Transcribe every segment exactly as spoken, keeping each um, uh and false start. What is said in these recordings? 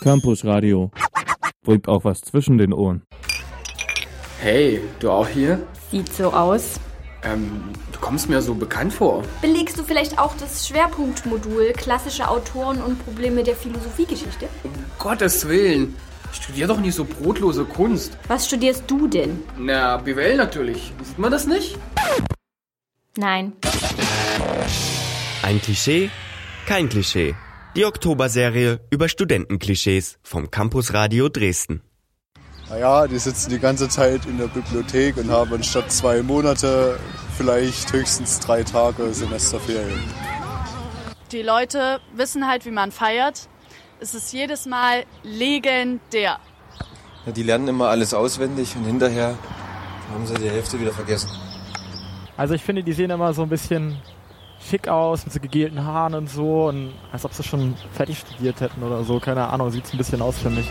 Campus Radio. Bringt auch was zwischen den Ohren. Hey, du auch hier? Sieht so aus. Ähm, du kommst mir so bekannt vor. Belegst du vielleicht auch das Schwerpunktmodul klassische Autoren und Probleme der Philosophiegeschichte? Um Gottes Willen. Ich studiere doch nicht so brotlose Kunst. Was studierst du denn? Na, B W L natürlich. Sieht man das nicht? Nein. Ein Klischee? Kein Klischee. Die Oktoberserie über Studentenklischees vom Campus Radio Dresden. Naja, die sitzen die ganze Zeit in der Bibliothek und haben anstatt zwei Monate vielleicht höchstens drei Tage Semesterferien. Die Leute wissen halt, wie man feiert. Es ist jedes Mal legendär. Ja, die lernen immer alles auswendig und hinterher haben sie die Hälfte wieder vergessen. Also ich finde, die sehen immer so ein bisschen schick aus, mit so gegelten Haaren und so, und als ob sie schon fertig studiert hätten oder so, keine Ahnung, sieht ein bisschen aus für mich.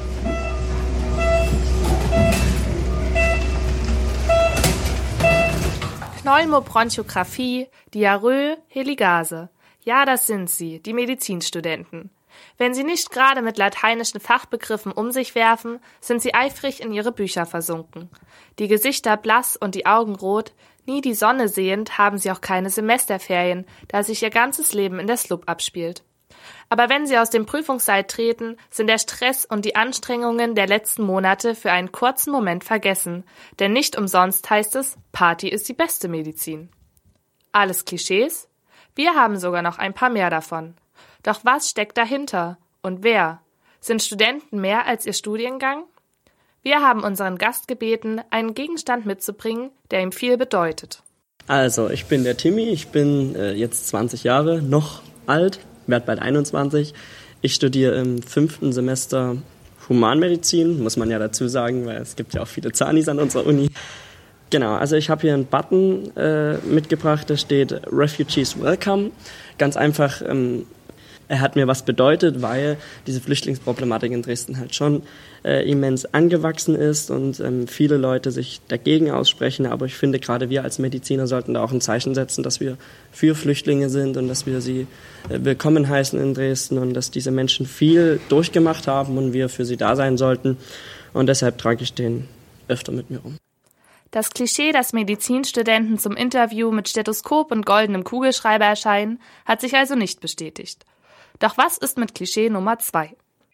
Pneumobronchographie, Diarrhoe, Heligase. Ja, das sind sie, die Medizinstudenten. Wenn sie nicht gerade mit lateinischen Fachbegriffen um sich werfen, sind sie eifrig in ihre Bücher versunken. Die Gesichter blass und die Augen rot, nie die Sonne sehend, haben sie auch keine Semesterferien, da sich ihr ganzes Leben in der S L U B abspielt. Aber wenn sie aus dem Prüfungssaal treten, sind der Stress und die Anstrengungen der letzten Monate für einen kurzen Moment vergessen, denn nicht umsonst heißt es, Party ist die beste Medizin. Alles Klischees? Wir haben sogar noch ein paar mehr davon. Doch was steckt dahinter? Und wer? Sind Studenten mehr als ihr Studiengang? Wir haben unseren Gast gebeten, einen Gegenstand mitzubringen, der ihm viel bedeutet. Also, ich bin der Timmy, ich bin äh, jetzt zwanzig Jahre, noch alt, werde bald einundzwanzig. Ich studiere im fünften Semester Humanmedizin, muss man ja dazu sagen, weil es gibt ja auch viele Zahnis an unserer Uni. Genau, also ich habe hier einen Button äh, mitgebracht, da steht Refugees Welcome. Ganz einfach, ähm, er hat mir was bedeutet, weil diese Flüchtlingsproblematik in Dresden halt schon äh, immens angewachsen ist und ähm, viele Leute sich dagegen aussprechen. Aber ich finde, gerade wir als Mediziner sollten da auch ein Zeichen setzen, dass wir für Flüchtlinge sind und dass wir sie äh, willkommen heißen in Dresden und dass diese Menschen viel durchgemacht haben und wir für sie da sein sollten. Und deshalb trage ich den öfter mit mir rum. Das Klischee, dass Medizinstudenten zum Interview mit Stethoskop und goldenem Kugelschreiber erscheinen, hat sich also nicht bestätigt. Doch was ist mit Klischee Nummer zwei?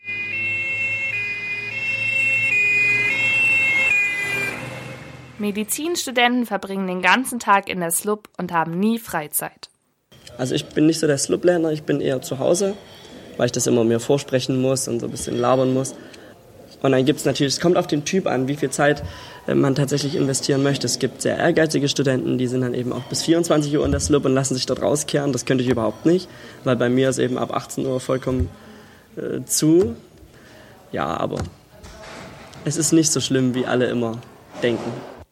Medizinstudenten verbringen den ganzen Tag in der S L U B und haben nie Freizeit. Also ich bin nicht so der S L U B-Lerner, ich bin eher zu Hause, weil ich das immer mir vorsprechen muss und so ein bisschen labern muss. Und dann gibt es natürlich, es kommt auf den Typ an, wie viel Zeit man tatsächlich investieren möchte. Es gibt sehr ehrgeizige Studenten, die sind dann eben auch bis vierundzwanzig Uhr in der S L U B und lassen sich dort rauskehren. Das könnte ich überhaupt nicht, weil bei mir ist eben ab achtzehn Uhr vollkommen äh, zu. Ja, aber es ist nicht so schlimm, wie alle immer denken.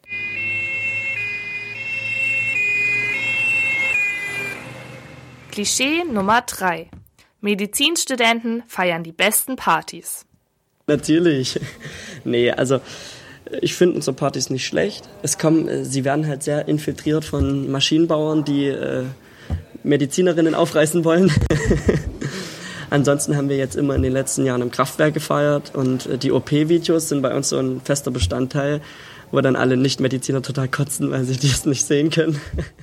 Klischee Nummer drei. Medizinstudenten feiern die besten Partys. Natürlich. Nee, also ich finde unsere Partys nicht schlecht. Es kommen, sie werden halt sehr infiltriert von Maschinenbauern, die äh, Medizinerinnen aufreißen wollen. Ansonsten haben wir jetzt immer in den letzten Jahren im Kraftwerk gefeiert und äh, die O P-Videos sind bei uns so ein fester Bestandteil, wo dann alle Nicht-Mediziner total kotzen, weil sie das nicht sehen können.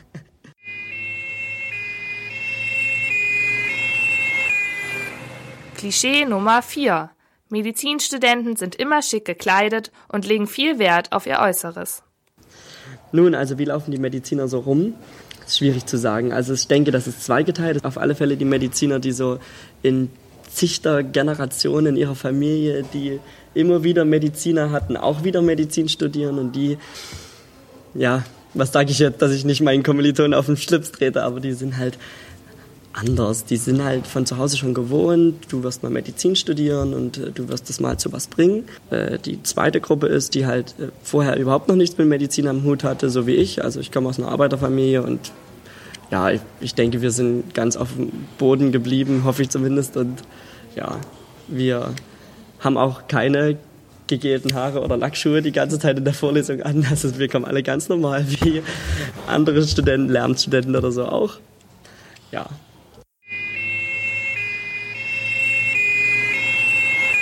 Klischee Nummer vier. Medizinstudenten sind immer schick gekleidet und legen viel Wert auf ihr Äußeres. Nun, also wie laufen die Mediziner so rum? Das ist schwierig zu sagen. Also ich denke, das ist zweigeteilt. Auf alle Fälle die Mediziner, die so in zigter Generationen in ihrer Familie, die immer wieder Mediziner hatten, auch wieder Medizin studieren und die, ja, was sage ich jetzt, dass ich nicht meinen Kommilitonen auf den Schlips trete, aber die sind halt anders. Die sind halt von zu Hause schon gewohnt, du wirst mal Medizin studieren und äh, du wirst das mal zu was bringen. Äh, die zweite Gruppe ist, die halt äh, vorher überhaupt noch nichts mit Medizin am Hut hatte, so wie ich. Also ich komme aus einer Arbeiterfamilie und ja, ich, ich denke, wir sind ganz auf dem Boden geblieben, hoffe ich zumindest. Und ja, wir haben auch keine gegelten Haare oder Lackschuhe die ganze Zeit in der Vorlesung an. Also wir kommen alle ganz normal wie andere Studenten, Lehramtsstudenten oder so auch. Ja.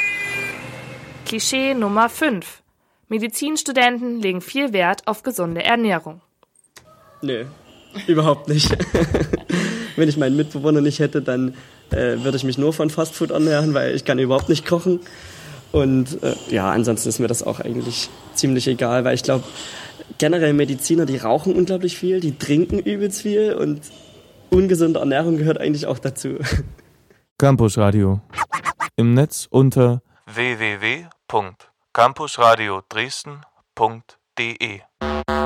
Klischee Nummer fünf. Medizinstudenten legen viel Wert auf gesunde Ernährung. Nö, überhaupt nicht. Wenn ich meinen Mitbewohner nicht hätte, dann äh, würde ich mich nur von Fastfood ernähren, weil ich kann überhaupt nicht kochen. Und äh, ja, ansonsten ist mir das auch eigentlich ziemlich egal, weil ich glaube, generell Mediziner, die rauchen unglaublich viel, die trinken übelst viel und ungesunde Ernährung gehört eigentlich auch dazu. Campus Radio. Im Netz unter w w w punkt campusradio dresden punkt d e